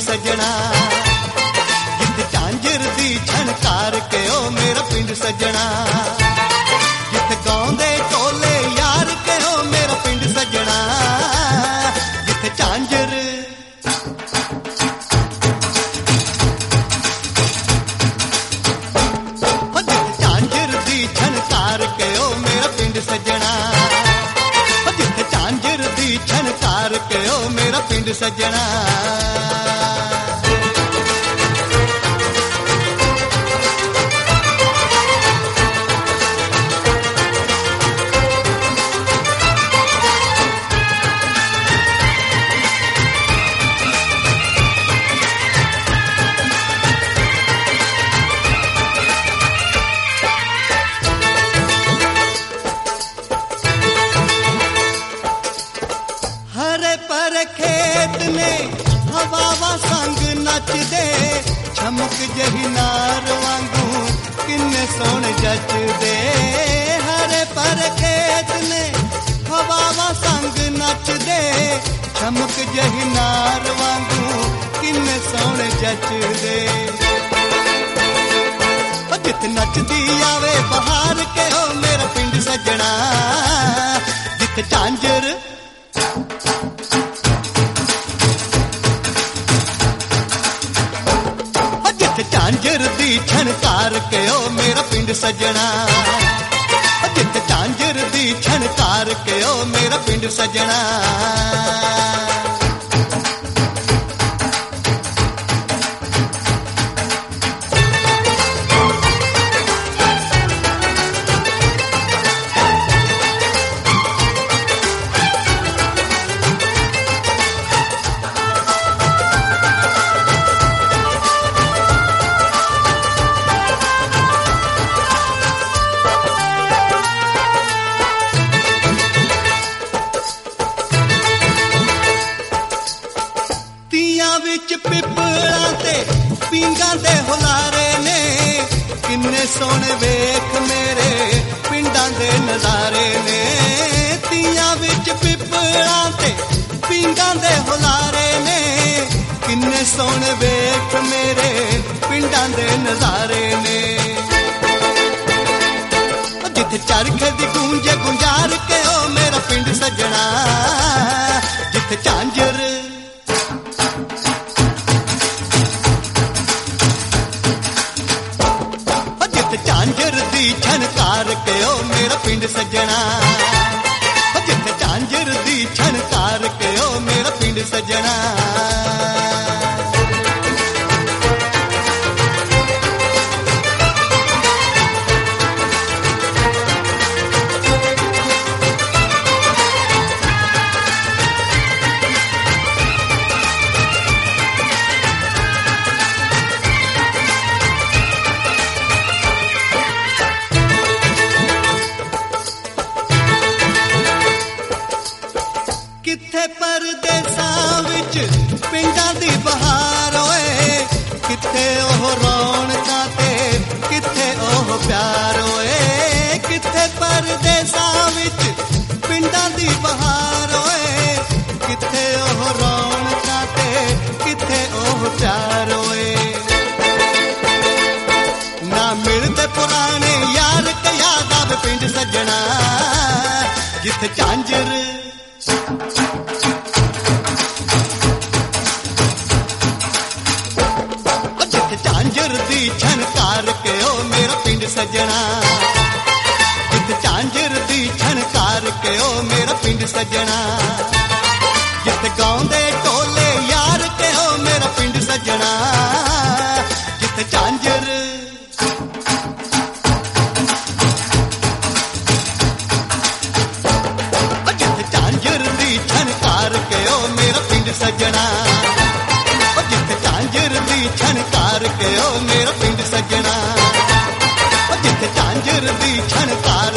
सजना, जिथे झांझर दी छणकार के ओ मेरा पिंड सजना, जिथे गाउंदे ढोले यार के ओ मेरा पिंड सजना, जिथे झांझर दी छणकार के ओ मेरा पिंड सजना, जिथे झांझर दी छणकार के ओ मेरा पिंड सजना। हरे पर खेत ने हवावा संग नचदे, छमक जही नार वांगू किन्ने सोहणे जचदे। हरे पर खेत ने हवावा संग नचदे, छमक जही नार वांगू किन्ने सोहणे जचदे। जिथे नचदी आवे बहार के ओ मेरा पिंड सजना, जिथे झांझर झांझर दी छणकार के ओ मेरा पिंड सजना, जिथे झांझर दी छणकार के ओ मेरा पिंड सजना। विच पिपड़ा ते पींगां दे हुलारे ने, किन्ने सोहणे वेख मेरे पिंडां दे नज़ारे ने। तियां विच पिपड़ा ते पींगां दे हुलारे ने, किन्ने सोहणे वेख मेरे पिंडां दे नज़ारे ने। जिथे चरखे दी गूंजे गुंजार के ओ मेरा पिंड सजना, जिथे झांझर झांझर दी छणकार के ओ मेरा पिंड सजना, जिथे झांझर दी छणकार के ओ मेरा पिंड सजना। किथे परदेसां विच पिंडां दी बहार होए, किथे ओह रौनकां ते किथे ओह प्यार होए। किथे परदेसां विच पिंडां दी बहार होए, किथे ओह रौनकां ते किथे ओह प्यार होए। ना मिलदे पुराने यार ते याद आवे पिंड सजना, जिथे झांझर झांझर दी छणकार के ओ मेरा पिंड सजना, जिथे झांझर दी छणकार के ओ मेरा पिंड सजना, जिथे गाउंदे ढोले यार के ओ मेरा पिंड सजना, जिथे झांझर दी छणकार के ओ मेरा पिंड सजना, जिथे झांझर दी छणकार के ओ मेरा पिंड सजना, जिथे झांझर दी छणकार